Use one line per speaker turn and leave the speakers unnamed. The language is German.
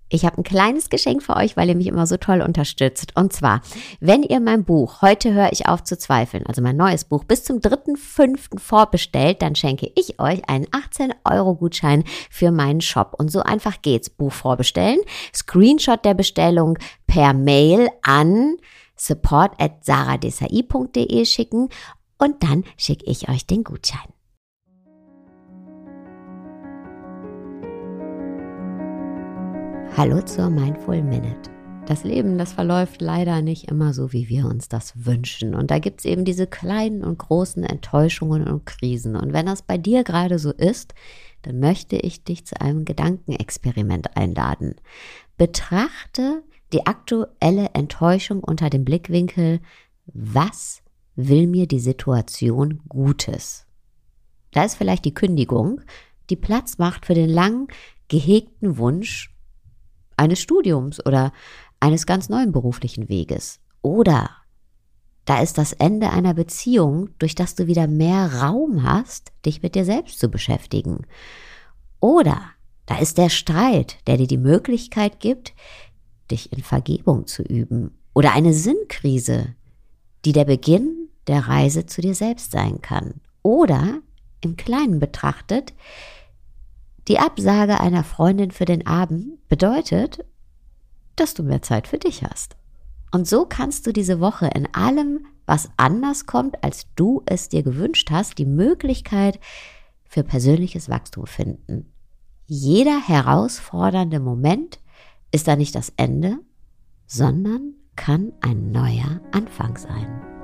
Ich habe ein kleines Geschenk für euch, weil ihr mich immer so toll unterstützt. Und zwar, wenn ihr mein Buch „Heute höre ich auf zu zweifeln", also mein neues Buch, bis zum 3.5. vorbestellt, dann schenke ich euch einen 18-Euro-Gutschein für meinen Shop. Und so einfach geht's. Buch vorbestellen, Screenshot der Bestellung per Mail an support@saradesai.de schicken und dann schicke ich euch den Gutschein. Hallo zur Mindful Minute. Das Leben, das verläuft leider nicht immer so, wie wir uns das wünschen. Und da gibt es eben diese kleinen und großen Enttäuschungen und Krisen. Und wenn das bei dir gerade so ist, dann möchte ich dich zu einem Gedankenexperiment einladen. Betrachte die aktuelle Enttäuschung unter dem Blickwinkel: Was will mir die Situation Gutes? Da ist vielleicht die Kündigung, die Platz macht für den lang gehegten Wunsch eines Studiums oder eines ganz neuen beruflichen Weges. Oder da ist das Ende einer Beziehung, durch das du wieder mehr Raum hast, dich mit dir selbst zu beschäftigen. Oder da ist der Streit, der dir die Möglichkeit gibt, dich in Vergebung zu üben. Oder eine Sinnkrise, die der Beginn der Reise zu dir selbst sein kann. Oder, im Kleinen betrachtet, die Absage einer Freundin für den Abend bedeutet, dass du mehr Zeit für dich hast. Und so kannst du diese Woche in allem, was anders kommt, als du es dir gewünscht hast, die Möglichkeit für persönliches Wachstum finden. Jeder herausfordernde Moment ist da nicht das Ende, sondern kann ein neuer Anfang sein.